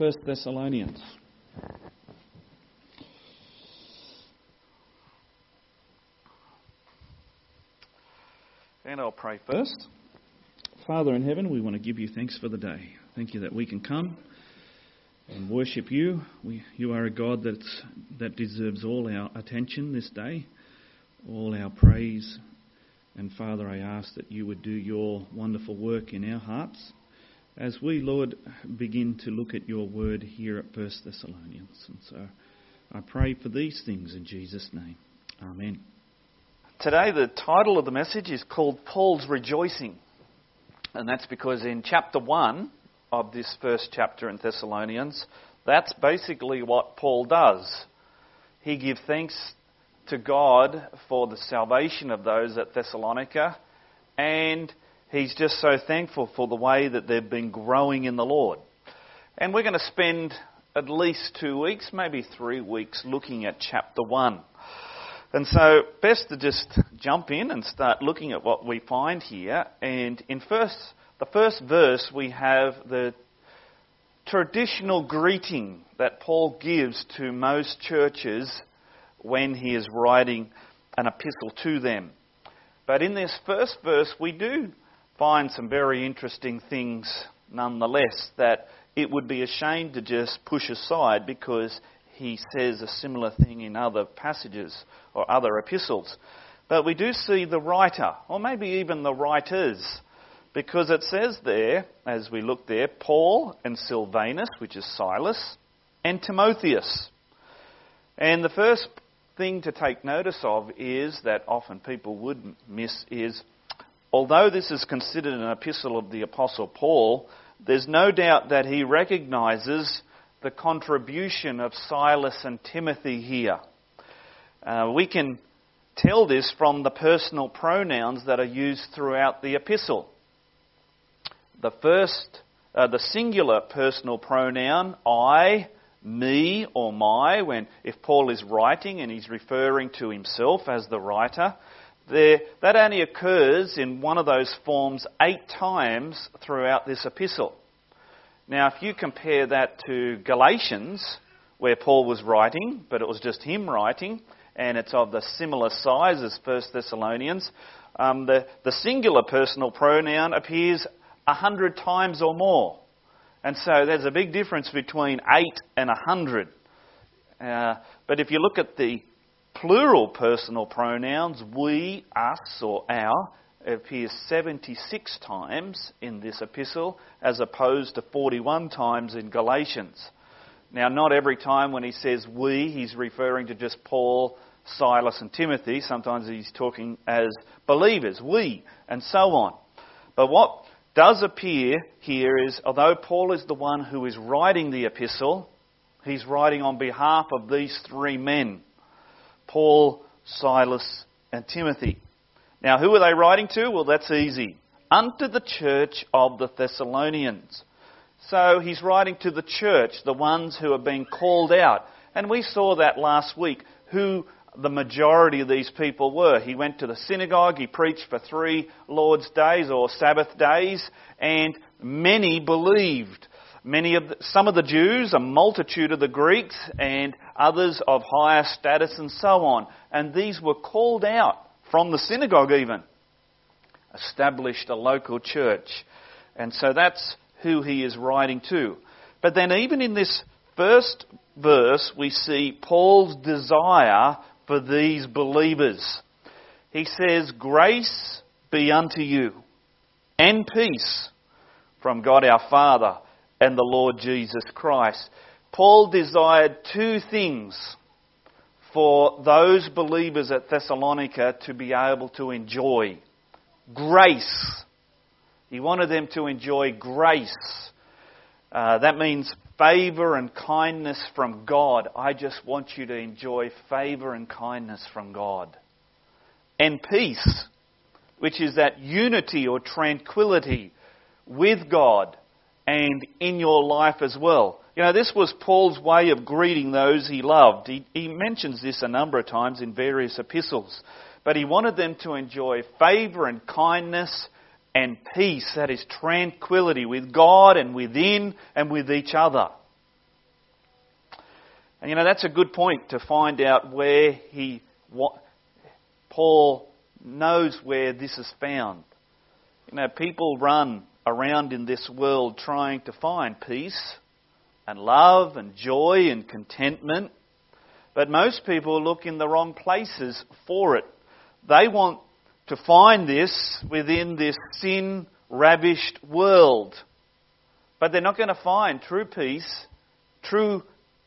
1 Thessalonians. And I'll pray first. Father in heaven, we want to give you thanks for the day. Thank you that we can come and worship you. You are a God that deserves all our attention this day, all our praise. And Father, I ask that you would do your wonderful work in our hearts as we, Lord, begin to look at your word here at 1 Thessalonians. And so I pray for these things in Jesus' name. Amen. Today the title of the message is called Paul's Rejoicing. And that's because in chapter 1 of this first chapter in Thessalonians, that's basically what Paul does. He gives thanks to God for the salvation of those at Thessalonica, and he's just so thankful for the way that they've been growing in the Lord. And we're going to spend at least 2 weeks, maybe 3 weeks, looking at chapter 1. And so, best to just jump in and start looking at what we find here. And in the first verse, we have the traditional greeting that Paul gives to most churches when he is writing an epistle to them. But in this first verse, we do find some very interesting things nonetheless that it would be a shame to just push aside, because he says a similar thing in other passages or other epistles. But we do see the writer, or maybe even the writers, because it says there, as we look there, Paul and Silvanus, which is Silas, and Timotheus. And the first thing to take notice of is that often people would miss is, although this is considered an epistle of the Apostle Paul, there's no doubt that he recognises the contribution of Silas and Timothy here. We can tell this from the personal pronouns that are used throughout the epistle. The singular personal pronoun, I, me, or my, if Paul is writing and he's referring to himself as the writer, that only occurs in one of those forms 8 times throughout this epistle. Now, if you compare that to Galatians, where Paul was writing, but it was just him writing, and it's of the similar size as 1 Thessalonians, the singular personal pronoun appears 100 times or more. And so there's a big difference between 8 and 100. But if you look at the plural personal pronouns, we, us, or our, it appears 76 times in this epistle, as opposed to 41 times in Galatians. Now, not every time when he says we, he's referring to just Paul, Silas and Timothy. Sometimes he's talking as believers, we, and so on. But what does appear here is, although Paul is the one who is writing the epistle, he's writing on behalf of these 3 men, Paul, Silas and Timothy. Now, who are they writing to? Well, that's easy. Unto the church of the Thessalonians. So he's writing to the church, the ones who are being called out. And we saw that last week, who the majority of these people were. He went to the synagogue, he preached for 3 Lord's days or Sabbath days, and many believed. Some of the Jews, a multitude of the Greeks, and others of higher status and so on. And these were called out from the synagogue even, established a local church. And so that's who he is writing to. But then even in this first verse, we see Paul's desire for these believers. He says, grace be unto you, and peace from God our Father and the Lord Jesus Christ. Paul desired 2 things for those believers at Thessalonica to be able to enjoy. Grace. He wanted them to enjoy grace. That means favour and kindness from God. I just want you to enjoy favour and kindness from God. And peace, which is that unity or tranquility with God and in your life as well. You know, this was Paul's way of greeting those he loved. He mentions this a number of times in various epistles. But he wanted them to enjoy favour and kindness and peace, that is tranquility with God and within and with each other. And that's a good point to find out where Paul knows where this is found. People run around in this world trying to find peace and love and joy and contentment. But most people look in the wrong places for it. They want to find this within this sin-ravished world. But they're not going to find true peace, true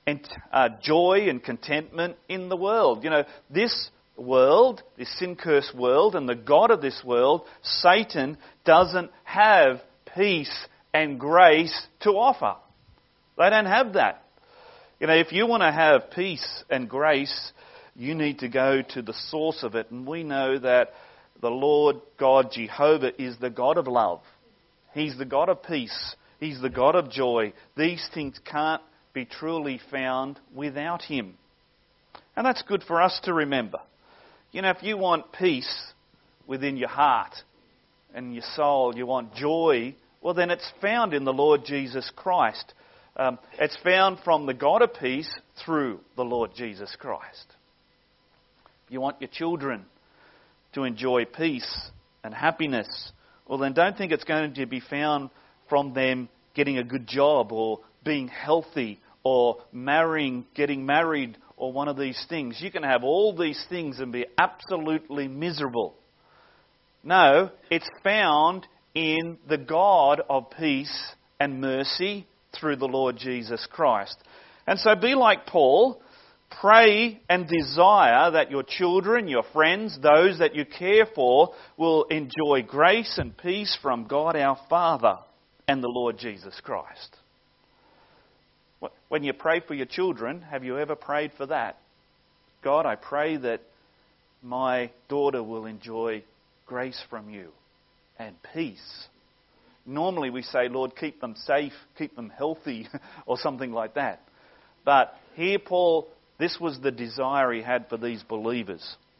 joy and contentment in the world. This world, this sin-cursed world, and the God of this world, Satan, doesn't have peace and grace to offer. They don't have that. If you want to have peace and grace, you need to go to the source of it. And we know that the Lord God Jehovah is the God of love. He's the God of peace. He's the God of joy. These things can't be truly found without Him. And that's good for us to remember. If you want peace within your heart and your soul, you want joy, well then it's found in the Lord Jesus Christ. It's found from the God of peace through the Lord Jesus Christ. If you want your children to enjoy peace and happiness, well then don't think it's going to be found from them getting a good job or being healthy or getting married or one of these things. You can have all these things and be absolutely miserable. No, it's found in the God of peace and mercy through the Lord Jesus Christ. And so be like Paul. Pray and desire that your children, your friends, those that you care for will enjoy grace and peace from God our Father and the Lord Jesus Christ. When you pray for your children, have you ever prayed for that? God, I pray that my daughter will enjoy grace from you and peace. Normally we say, Lord, keep them safe, keep them healthy, or something like that. But here Paul, this was the desire he had for these believers.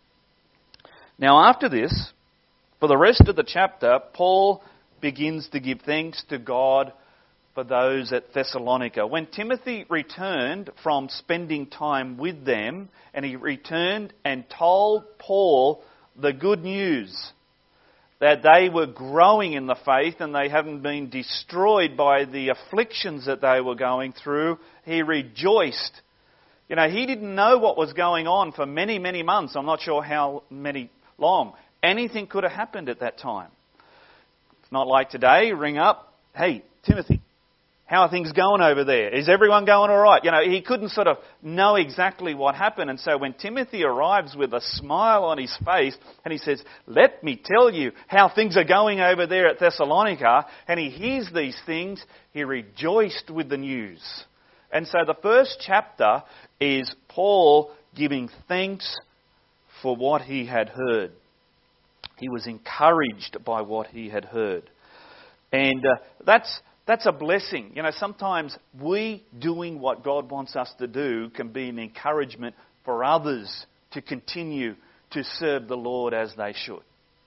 Now after this, for the rest of the chapter, Paul begins to give thanks to God for those at Thessalonica. When Timothy returned from spending time with them, and he returned and told Paul the good news that they were growing in the faith and they hadn't been destroyed by the afflictions that they were going through, he rejoiced. He didn't know what was going on for many, many months. I'm not sure how long. Anything could have happened at that time. It's not like today, ring up, hey, Timothy, how are things going over there? Is everyone going all right? He couldn't sort of know exactly what happened. And so when Timothy arrives with a smile on his face and he says, let me tell you how things are going over there at Thessalonica, and he hears these things, he rejoiced with the news. And so the first chapter is Paul giving thanks for what he had heard. He was encouraged by what he had heard. And that's a blessing. Sometimes we doing what God wants us to do can be an encouragement for others to continue to serve the Lord as they should.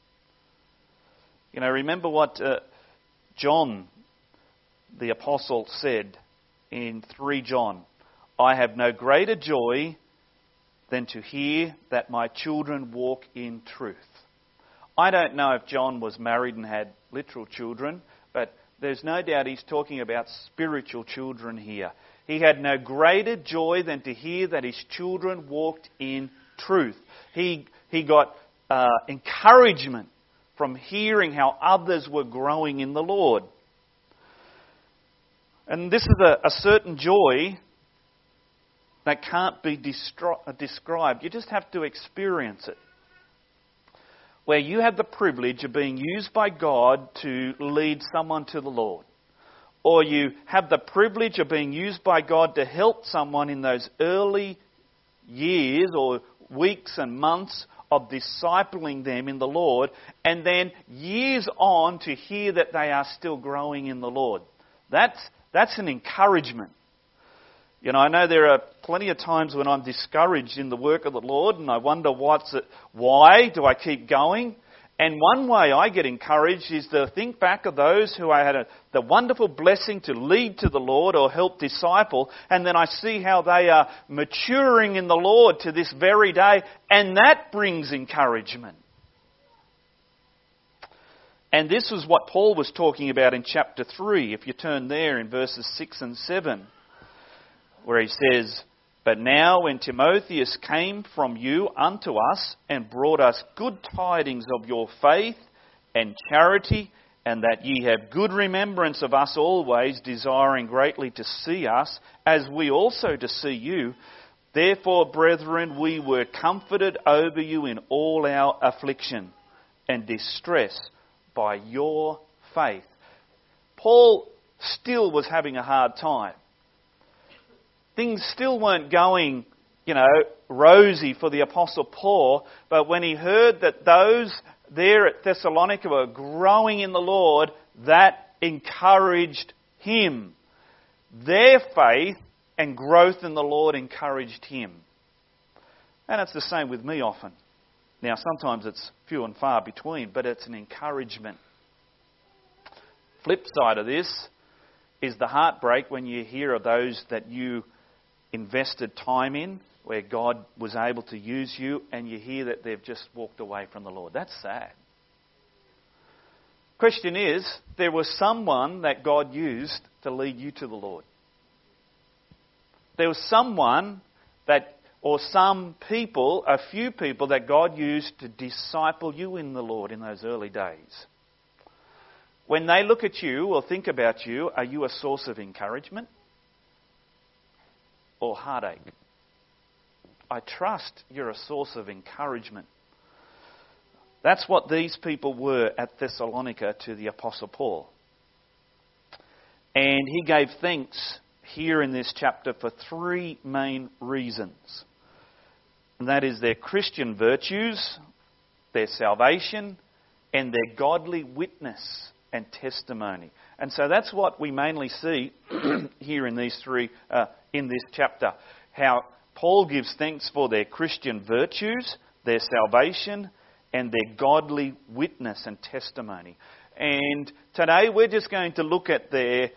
Remember what John, the apostle, said in 3 John. I have no greater joy than to hear that my children walk in truth. I don't know if John was married and had literal children, but there's no doubt he's talking about spiritual children here. He had no greater joy than to hear that his children walked in truth. He got encouragement from hearing how others were growing in the Lord. And this is a certain joy that can't be described. You just have to experience it. Where you have the privilege of being used by God to lead someone to the Lord. Or you have the privilege of being used by God to help someone in those early years or weeks and months of discipling them in the Lord, and then years on to hear that they are still growing in the Lord. That's an encouragement. I know there are plenty of times when I'm discouraged in the work of the Lord and I wonder why do I keep going? And one way I get encouraged is to think back of those who I had the wonderful blessing to lead to the Lord or help disciple, and then I see how they are maturing in the Lord to this very day, and that brings encouragement. And this was what Paul was talking about in chapter 3, if you turn there in verses 6 and 7, where he says, "But now when Timotheus came from you unto us and brought us good tidings of your faith and charity, and that ye have good remembrance of us always, desiring greatly to see us, as we also to see you, therefore, brethren, we were comforted over you in all our affliction and distress by your faith." Paul still was having a hard time. Things still weren't going, rosy for the Apostle Paul, but when he heard that those there at Thessalonica were growing in the Lord, that encouraged him. Their faith and growth in the Lord encouraged him. And it's the same with me often. Now, sometimes it's few and far between, but it's an encouragement. Flip side of this is the heartbreak when you hear of those that you invested time in, where God was able to use you, and you hear that they've just walked away from the Lord. That's sad. Question is, there was someone that God used to lead you to the Lord. There was someone or some people, a few people that God used to disciple you in the Lord in those early days. When they look at you or think about you, are you a source of encouragement or heartache? I trust you're a source of encouragement. That's what these people were at Thessalonica to the Apostle Paul. And he gave thanks here in this chapter for three main reasons. And that is their Christian virtues, their salvation, and their godly witness and testimony. And so that's what we mainly see here in these three, in this chapter. How Paul gives thanks for their Christian virtues, their salvation, and their godly witness and testimony. And today we're just going to look at their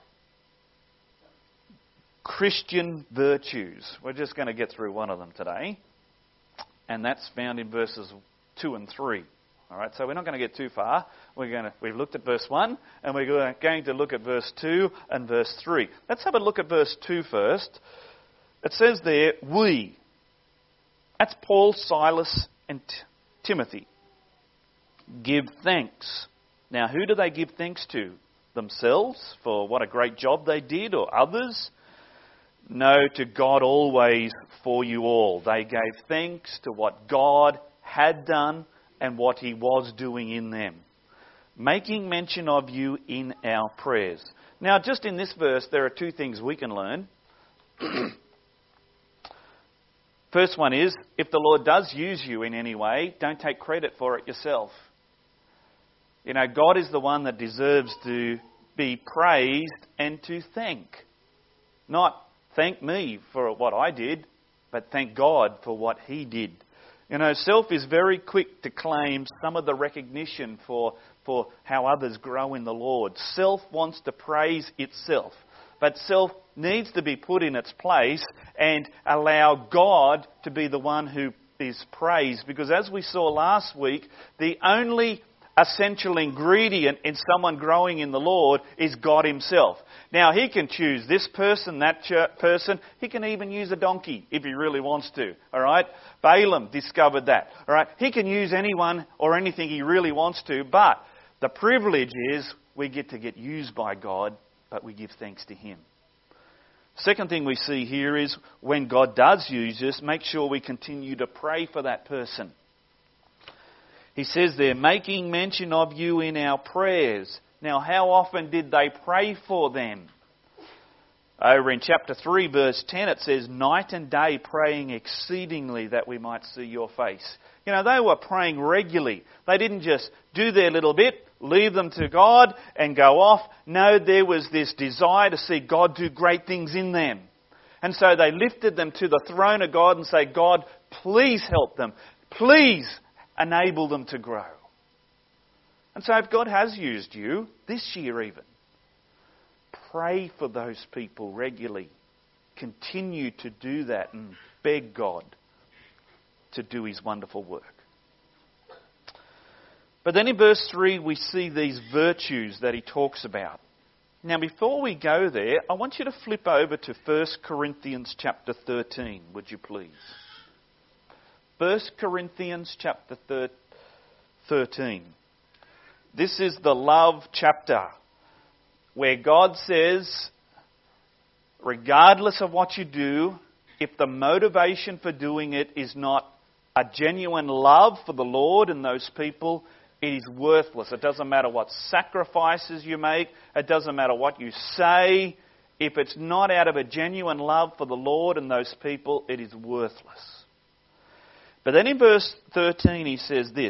Christian virtues. We're just going to get through one of them today. And that's found in verses 2 and 3. All right, so we're not going to get too far. We've looked at verse 1, and we're going to look at verse 2 and verse 3. Let's have a look at verse 2 first. It says there, we. That's Paul, Silas, and Timothy. Give thanks. Now, who do they give thanks to? Themselves for what a great job they did, or others? No, to God always for you all. They gave thanks to what God had done and what He was doing in them, making mention of you in our prayers. Now, just in this verse, there are two things we can learn. First one is, if the Lord does use you in any way, don't take credit for it yourself. God is the one that deserves to be praised and to thank. Not thank me for what I did, but thank God for what He did. Self is very quick to claim some of the recognition for how others grow in the Lord. Self wants to praise itself. But self needs to be put in its place and allow God to be the one who is praised. Because as we saw last week, the only essential ingredient in someone growing in the Lord is God Himself. Now, He can choose this person, that person. He can even use a donkey if He really wants to. All right? Balaam discovered that. All right? He can use anyone or anything He really wants to. But the privilege is we get to get used by God, but we give thanks to Him. Second thing we see here is when God does use us, make sure we continue to pray for that person. He says they're making mention of you in our prayers. Now, how often did they pray for them? Over in chapter 3, verse 10, it says, night and day praying exceedingly that we might see your face. They were praying regularly. They didn't just do their little bit, leave them to God and go off. No, there was this desire to see God do great things in them. And so they lifted them to the throne of God and say, God, please help them. Please enable them to grow. And so if God has used you, this year even, pray for those people regularly. Continue to do that and beg God to do His wonderful work. But then in verse 3 we see these virtues that he talks about. Now before we go there, I want you to flip over to 1 Corinthians chapter 13, would you please? 1 Corinthians chapter 13. This is the love chapter where God says, regardless of what you do, if the motivation for doing it is not a genuine love for the Lord and those people, it is worthless. It doesn't matter what sacrifices you make. It doesn't matter what you say. If it's not out of a genuine love for the Lord and those people, it is worthless. But then in verse 13 he says this,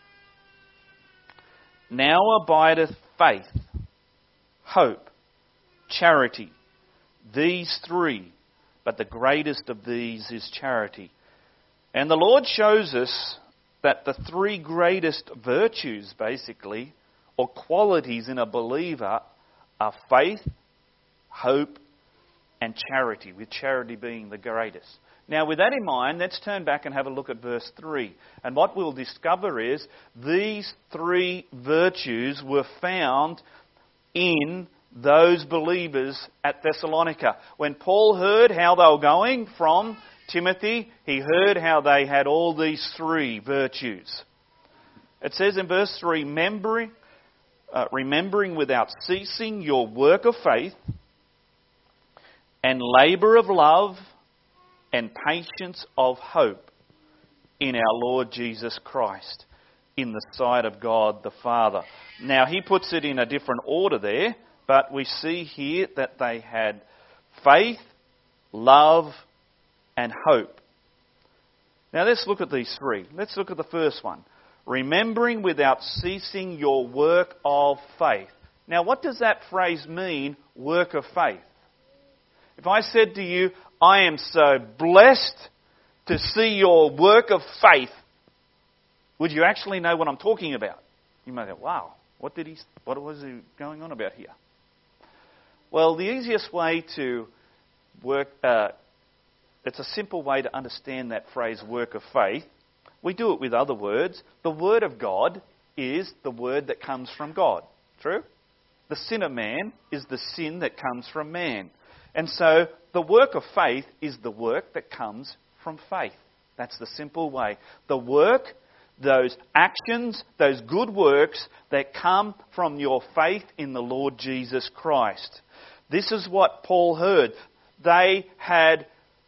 now abideth faith, hope, charity, these three, but the greatest of these is charity. And the Lord shows us that the three greatest virtues, basically, or qualities in a believer are faith, hope, and charity, with charity being the greatest. Now, with that in mind, let's turn back and have a look at verse 3. And what we'll discover is these three virtues were found in those believers at Thessalonica. When Paul heard how they were going from Timothy, he heard how they had all these three virtues. It says in verse 3, remembering without ceasing your work of faith and labour of love and patience of hope in our Lord Jesus Christ, in the sight of God the Father. Now he puts it in a different order there, but we see here that they had faith, love, and hope. Now let's look at these three. Let's look at the first one. Remembering without ceasing your work of faith. Now what does that phrase mean, work of faith? If I said to you, I am so blessed to see your work of faith, would you actually know what I'm talking about? You might go, wow, what was he going on about here? Well, the easiest way to work, it's a simple way to understand that phrase, work of faith. We do it with other words. The Word of God is the Word that comes from God. True? The sin of man is the sin that comes from man. And so the work of faith is the work that comes from faith. That's the simple way. The work, those actions, those good works that come from your faith in the Lord Jesus Christ. This is what Paul heard. They had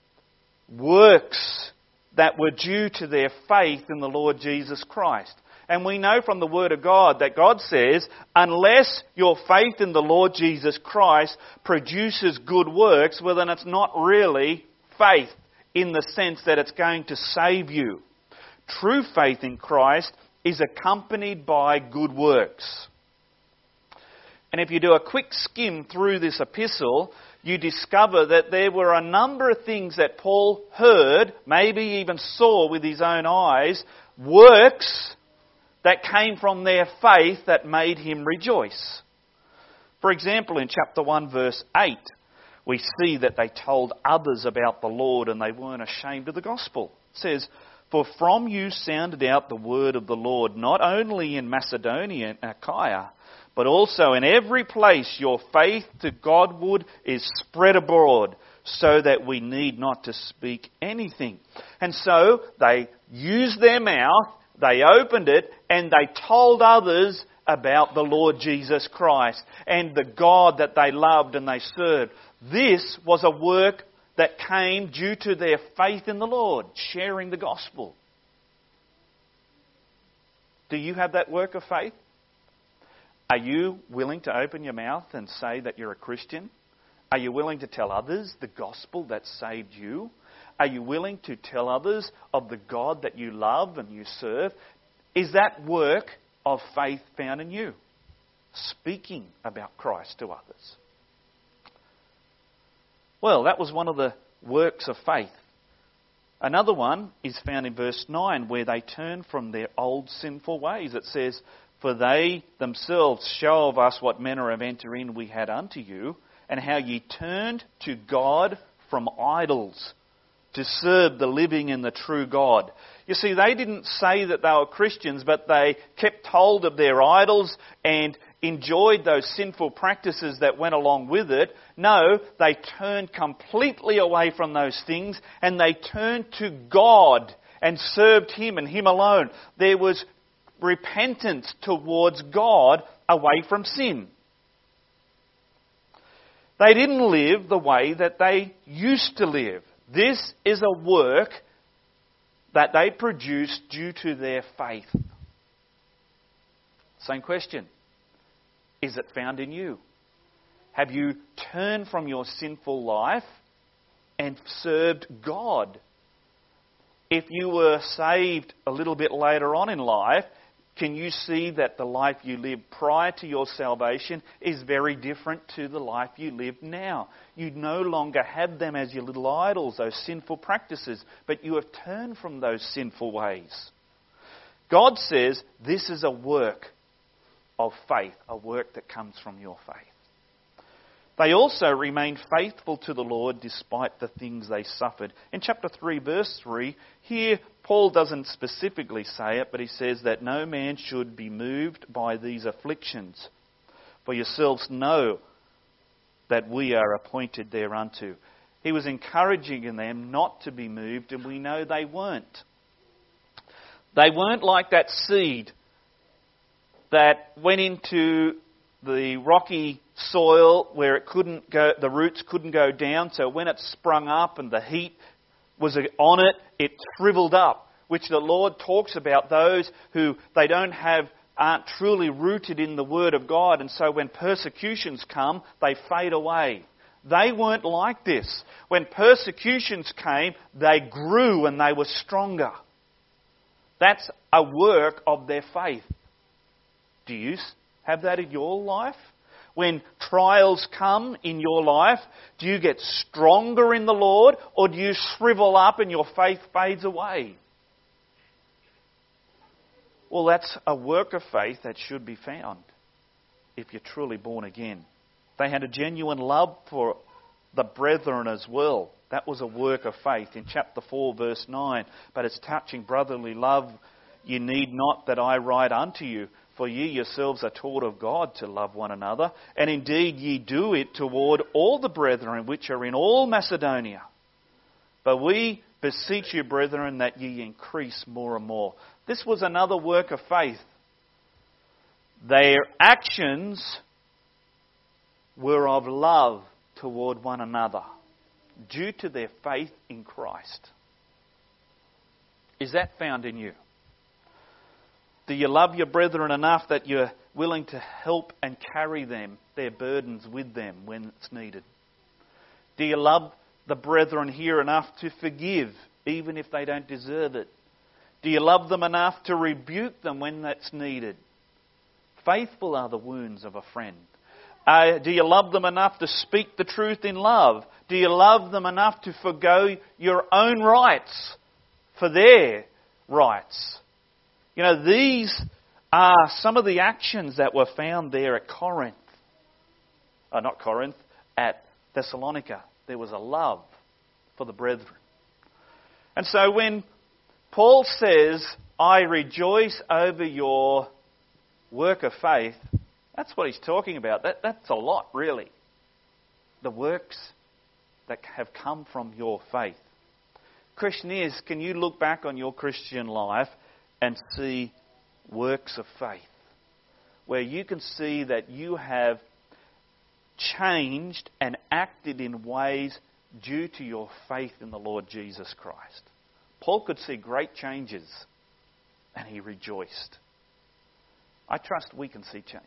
works that were due to their faith in the Lord Jesus Christ. And we know from the Word of God that God says, unless your faith in the Lord Jesus Christ produces good works, well then it's not really faith in the sense that it's going to save you. True faith in Christ is accompanied by good works. And if you do a quick skim through this epistle, you discover that there were a number of things that Paul heard, maybe even saw with his own eyes, works that came from their faith that made him rejoice. For example, in chapter 1 verse 8, we see that they told others about the Lord and they weren't ashamed of the gospel. It says, for from you sounded out the word of the Lord, not only in Macedonia and Achaia, but also in every place your faith to Godward is spread abroad, so that we need not to speak anything. And so they used their mouth, they opened it, and they told others about the Lord Jesus Christ and the God that they loved and they served. This was a work that came due to their faith in the Lord, sharing the gospel. Do you have that work of faith? Are you willing to open your mouth and say that you're a Christian? Are you willing to tell others the gospel that saved you? Are you willing to tell others of the God that you love and you serve? Is that work of faith found in you? Speaking about Christ to others. Well, that was one of the works of faith. Another one is found in verse 9, where they turn from their old sinful ways. It says, For they themselves show of us what manner of entering we had unto you, and how ye turned to God from idols to serve the living and the true God. You see, they didn't say that they were Christians, but they kept hold of their idols and enjoyed those sinful practices that went along with it. No, they turned completely away from those things, and they turned to God and served Him and Him alone. There was repentance towards God away from sin. They didn't live the way that they used to live. This is a work that they produced due to their faith. Same question. Is it found in you? Have you turned from your sinful life and served God? If you were saved a little bit later on in life, can you see that the life you lived prior to your salvation is very different to the life you live now? You no longer have them as your little idols, those sinful practices, but you have turned from those sinful ways. God says this is a work of faith, a work that comes from your faith. They also remained faithful to the Lord despite the things they suffered. In chapter 3, verse 3, here Paul doesn't specifically say it, but he says that no man should be moved by these afflictions. For yourselves know that we are appointed thereunto. He was encouraging them not to be moved, and we know they weren't. They weren't like that seed that went into the rocky soil where it couldn't go, the roots couldn't go down, so when it sprung up and the heat was on it, it shriveled up, which the Lord talks about those who aren't truly rooted in the Word of God, and so when persecutions come, they fade away. They weren't like this. When persecutions came, they grew and they were stronger. That's a work of their faith. Do you have that in your life? When trials come in your life, do you get stronger in the Lord, or do you shrivel up and your faith fades away? Well, that's a work of faith that should be found if you're truly born again. They had a genuine love for the brethren as well. That was a work of faith. In chapter 4, verse 9, but it's touching brotherly love, ye need not that I write unto you, for ye yourselves are taught of God to love one another, and indeed ye do it toward all the brethren which are in all Macedonia. But we beseech you, brethren, that ye increase more and more. This was another work of faith. Their actions were of love toward one another, due to their faith in Christ. Is that found in you? Do you love your brethren enough that you're willing to help and carry them, their burdens with them when it's needed? Do you love the brethren here enough to forgive, even if they don't deserve it? Do you love them enough to rebuke them when that's needed? Faithful are the wounds of a friend. Do you love them enough to speak the truth in love? Do you love them enough to forgo your own rights for their rights? You know, these are some of the actions that were found there at Corinth. Not Corinth, at Thessalonica. There was a love for the brethren. And so when Paul says, I rejoice over your work of faith, that's what he's talking about. That's a lot, really. The works that have come from your faith. Question is, can you look back on your Christian life and see works of faith, where you can see that you have changed and acted in ways due to your faith in the Lord Jesus Christ? Paul could see great changes and he rejoiced. I trust we can see changes.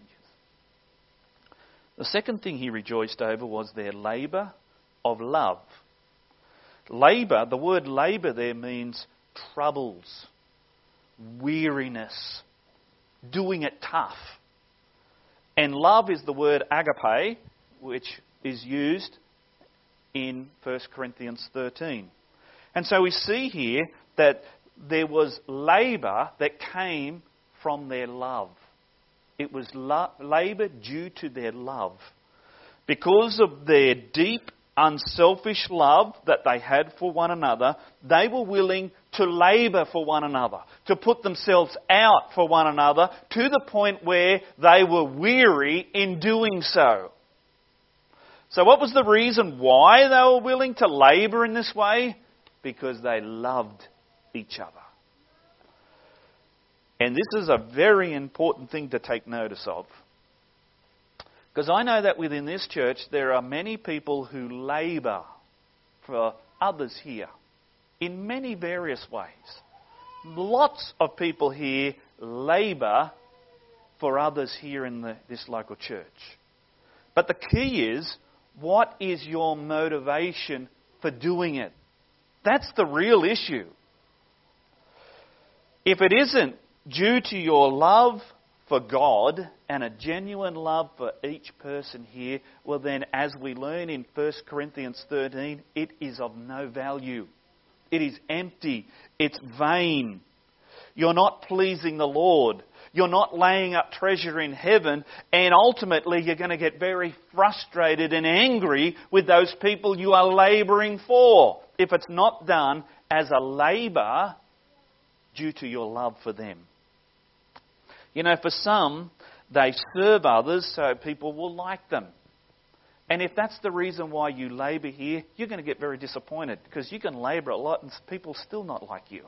The second thing he rejoiced over was their labour of love. Labour, the word labour there means troubles, weariness, doing it tough. And love is the word agape, which is used in 1 Corinthians 13. And so we see here that there was labour that came from their love. It was labour due to their love. Because of their deep, unselfish love that they had for one another, they were willing to labour for one another, to put themselves out for one another, to the point where they were weary in doing so. So what was the reason why they were willing to labour in this way? Because they loved each other. And this is a very important thing to take notice of. Because I know that within this church there are many people who labour for others here in many various ways. Lots of people here labour for others here in this local church. But the key is, what is your motivation for doing it? That's the real issue. If it isn't due to your love for God and a genuine love for each person here, well then, as we learn in 1 Corinthians 13, it is of no value. It is empty. It's vain. You're not pleasing the Lord. You're not laying up treasure in heaven, and ultimately you're going to get very frustrated and angry with those people you are labouring for, if it's not done as a labour due to your love for them. You know, for some, they serve others so people will like them. And if that's the reason why you labour here, you're going to get very disappointed, because you can labour a lot and people still not like you.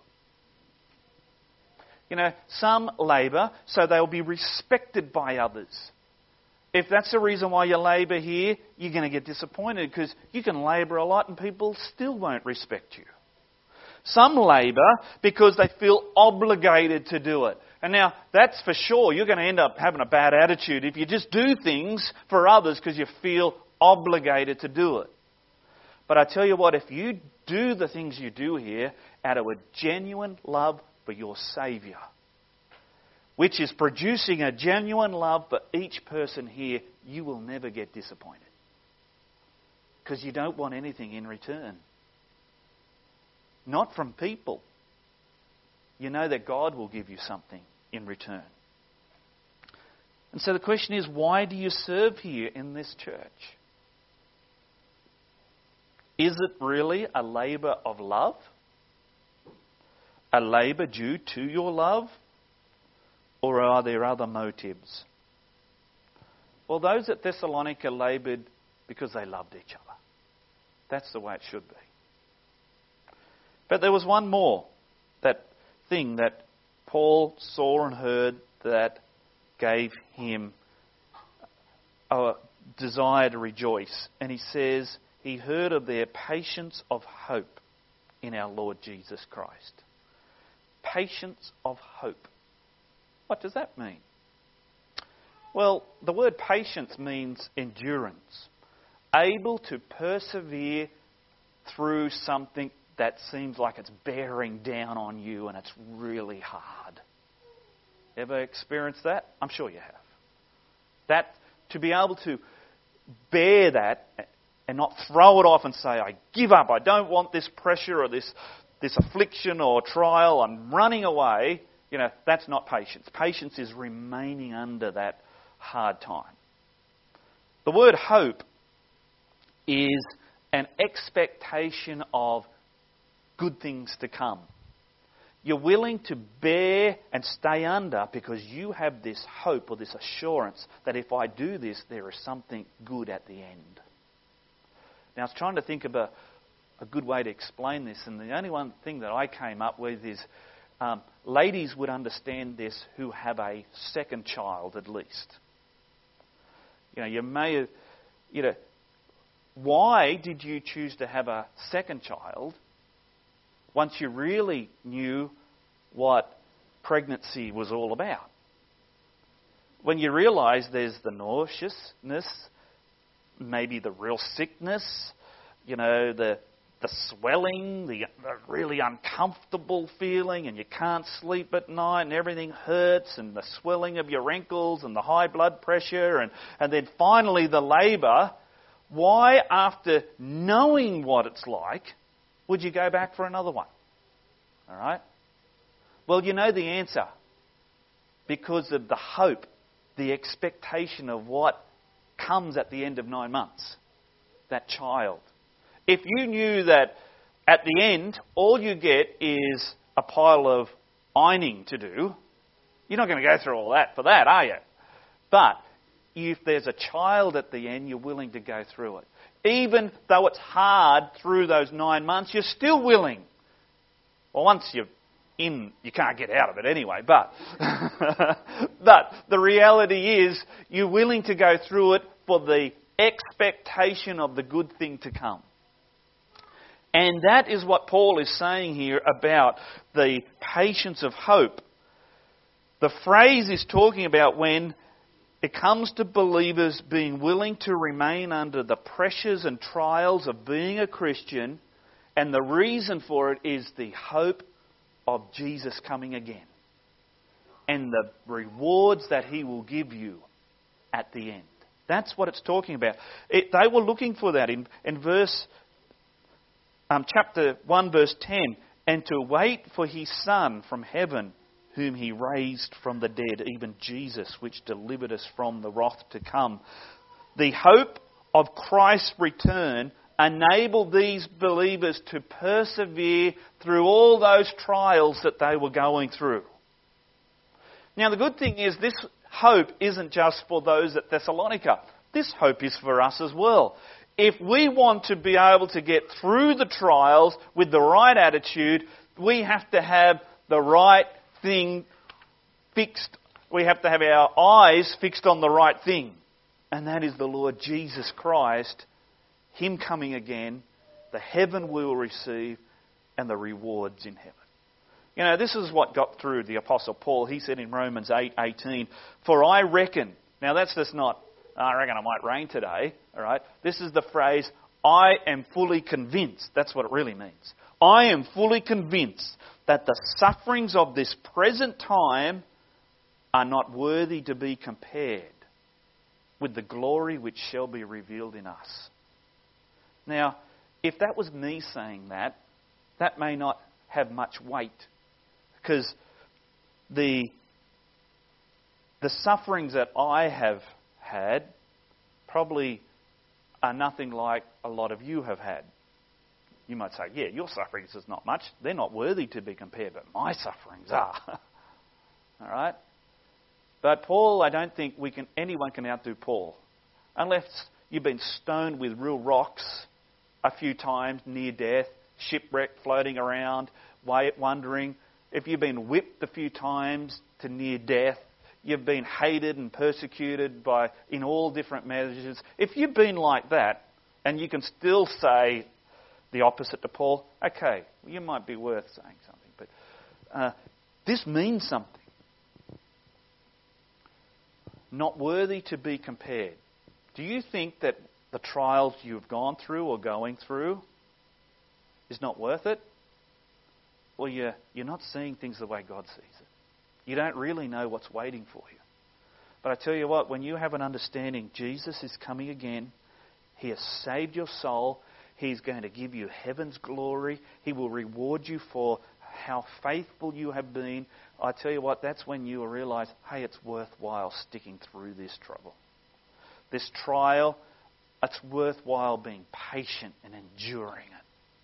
You know, some labour so they'll be respected by others. If that's the reason why you labour here, you're going to get disappointed, because you can labour a lot and people still won't respect you. Some labour because they feel obligated to do it. And now, that's for sure. You're going to end up having a bad attitude if you just do things for others because you feel obligated to do it. But I tell you what, if you do the things you do here out of a genuine love for your Saviour, which is producing a genuine love for each person here, you will never get disappointed. Because you don't want anything in return. Not from people. You know that God will give you something in return. And so the question is, why do you serve here in this church? Is it really a labour of love? A labour due to your love? Or are there other motives? Well, those at Thessalonica laboured because they loved each other. That's the way it should be. But there was one more, that thing that Paul saw and heard that gave him a desire to rejoice. And he says he heard of their patience of hope in our Lord Jesus Christ. Patience of hope. What does that mean? Well, the word patience means endurance. Able to persevere through something that seems like it's bearing down on you and it's really hard. Ever experienced that? I'm sure you have. That, to be able to bear that and not throw it off and say, I give up, I don't want this pressure or this affliction or trial, I'm running away, you know, that's not patience. Patience is remaining under that hard time. The word hope is an expectation of good things to come. You're willing to bear and stay under because you have this hope or this assurance that if I do this, there is something good at the end. Now, I was trying to think of a good way to explain this, and the only one thing that I came up with is ladies would understand this who have a second child at least. You know, you may have, you know, why did you choose to have a second child once you really knew what pregnancy was all about? When you realise there's the nauseousness, maybe the real sickness, you know, the swelling, the really uncomfortable feeling, and you can't sleep at night and everything hurts, and the swelling of your ankles and the high blood pressure, and then finally the labour, why, after knowing what it's like, would you go back for another one? All right? Well, you know the answer. Because of the hope the expectation of what comes at the end of 9 months. That child. If you knew that at the end, all you get is a pile of ironing to do, you're not going to go through all that for that, are you? But if there's a child at the end, you're willing to go through it. Even though it's hard through those 9 months, you're still willing. Well, once you're in, you can't get out of it anyway, but the reality is you're willing to go through it for the expectation of the good thing to come. And that is what Paul is saying here about the patience of hope. The phrase is talking about when it comes to believers being willing to remain under the pressures and trials of being a Christian, and the reason for it is the hope of Jesus coming again and the rewards that He will give you at the end. That's what it's talking about. They were looking for that in chapter 1, verse 10, and to wait for His Son from heaven, whom He raised from the dead, even Jesus, which delivered us from the wrath to come. The hope of Christ's return enabled these believers to persevere through all those trials that they were going through. Now, the good thing is this hope isn't just for those at Thessalonica. This hope is for us as well. If we want to be able to get through the trials with the right attitude, we have to have the right thing fixed. We have to have our eyes fixed on the right thing. And that is the Lord Jesus Christ, Him coming again, the heaven we will receive, and the rewards in heaven. You know, this is what got through the Apostle Paul. He said in Romans 8:18, "For I reckon," now that's just not, I reckon it might rain today, all right? This is the phrase, "I am fully convinced." That's what it really means. I am fully convinced that the sufferings of this present time are not worthy to be compared with the glory which shall be revealed in us. Now, if that was me saying that, that may not have much weight, because the sufferings that I have had probably are nothing like a lot of you have had. You might say, yeah, your sufferings is not much. They're not worthy to be compared, but my sufferings are. All right? But Paul, I don't think anyone can outdo Paul. Unless you've been stoned with real rocks a few times, near death, shipwrecked, floating around, wondering. If you've been whipped a few times to near death, you've been hated and persecuted in all different measures. If you've been like that, and you can still say the opposite to Paul, okay, you might be worth saying something. But this means something. Not worthy to be compared. Do you think that the trials you've gone through or going through is not worth it? Well, you're not seeing things the way God sees it. You don't really know what's waiting for you. But I tell you what, when you have an understanding, Jesus is coming again. He has saved your soul. He's going to give you heaven's glory. He will reward you for how faithful you have been. I tell you what, that's when you will realise, hey, it's worthwhile sticking through this trouble. This trial, it's worthwhile being patient and enduring it.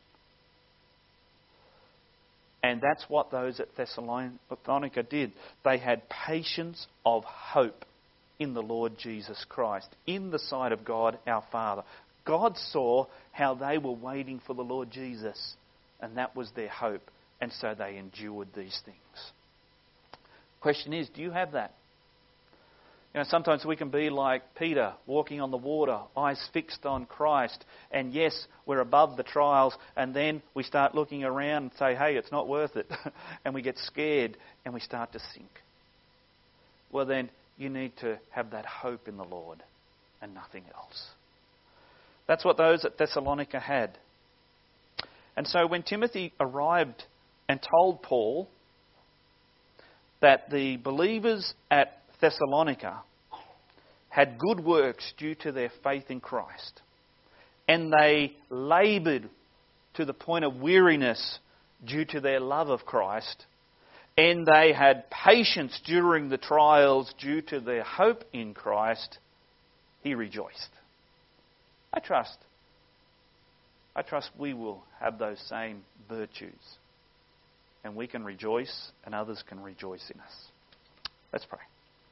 And that's what those at Thessalonica did. They had patience of hope in the Lord Jesus Christ, in the sight of God our Father. God saw how they were waiting for the Lord Jesus, and that was their hope. And so they endured these things. Question is, do you have that? You know, sometimes we can be like Peter, walking on the water, eyes fixed on Christ. And yes, we're above the trials. And then we start looking around and say, hey, it's not worth it. And we get scared and we start to sink. Well, then you need to have that hope in the Lord and nothing else. That's what those at Thessalonica had. And so when Timothy arrived and told Paul that the believers at Thessalonica had good works due to their faith in Christ, and they laboured to the point of weariness due to their love of Christ, and they had patience during the trials due to their hope in Christ, he rejoiced. I trust we will have those same virtues. And we can rejoice, and others can rejoice in us. Let's pray.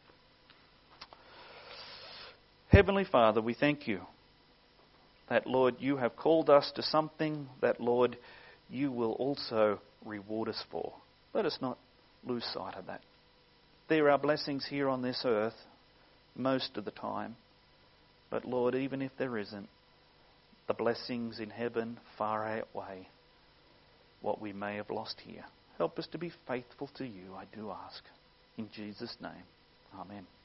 Heavenly Father, we thank you that, Lord, you have called us to something that, Lord, you will also reward us for. Let us not lose sight of that. There are blessings here on this earth most of the time. But, Lord, even if there isn't, the blessings in heaven far outweigh what we may have lost here. Help us to be faithful to you, I do ask. In Jesus' name, amen.